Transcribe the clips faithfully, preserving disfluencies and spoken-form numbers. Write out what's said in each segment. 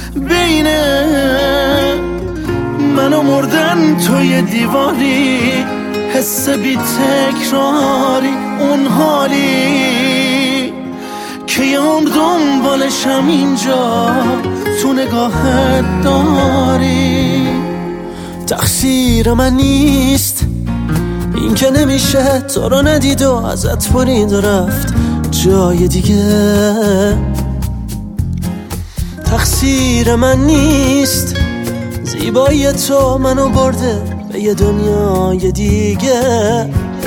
بین من و مردن توی دیواری، حس بی تکراری، اون حالی که یه عمر دنبالشم اینجا تو نگاهت داری. تقصیر من نیست این که نمیشه تو رو ندید و ازت برید و رفت جای دیگه. تقصیر من نیست زیبایی تو منو برده به یه دنیای دیگه.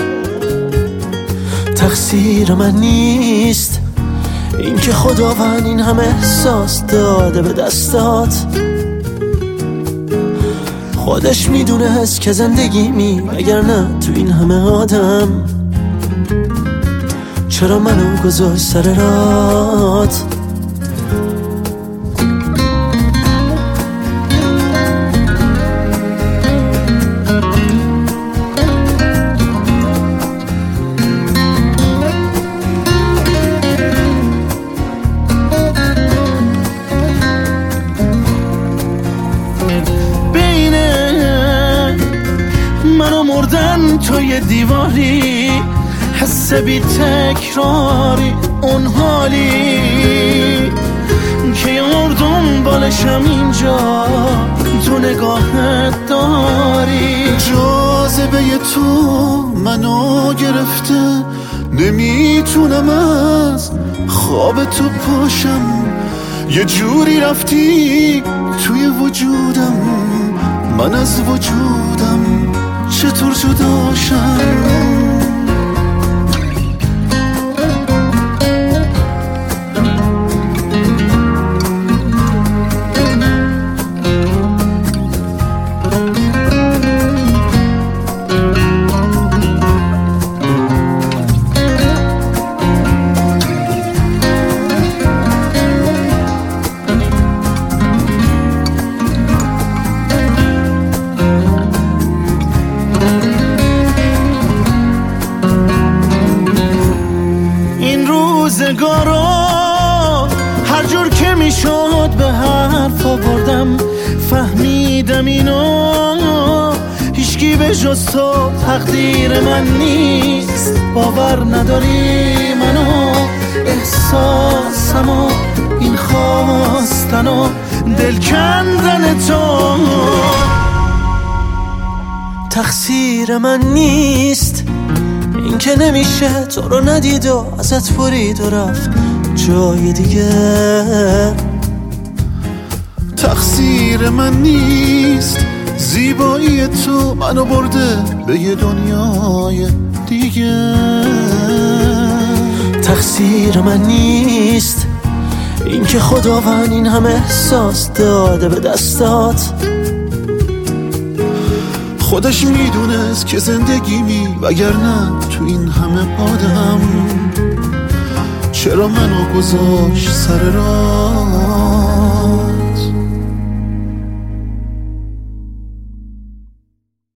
تقصیر من نیست این که خداوند این همه احساس داده به دستات. خودش میدونست که زندگی می وگرنه تو این همه آدم چرا منو گذاشت سر رات. منو مردن توی دیواری، حس بی تکراری، اون حالی که یه عمر دنبالشم اینجا تو نگاهت داری. جاذبه تو منو گرفته، نمیتونم از خواب تو پاشم. یه جوری رفتی توی وجودم، من از وجودم چطور جداشم. روزگارا هر جور که میشد به حرف آوردم، فهمیدم اینو هیچکی به جز تو تقدیر من نیست. باور نداری منو، احساسمو، این خواستن و دل کندن تو. تقصیر من نیست این که نمیشه تو رو ندید و ازت برید و رفت جای دیگه. تقصیر من نیست زیبایی تو منو برده به یه دنیای دیگه. تقصیر من نیست این که خداوند این همه احساس داده به دستات. خودش میدونست که زندگی می وگرنه تو این همه آدم چرا منو گذاشت سر راه.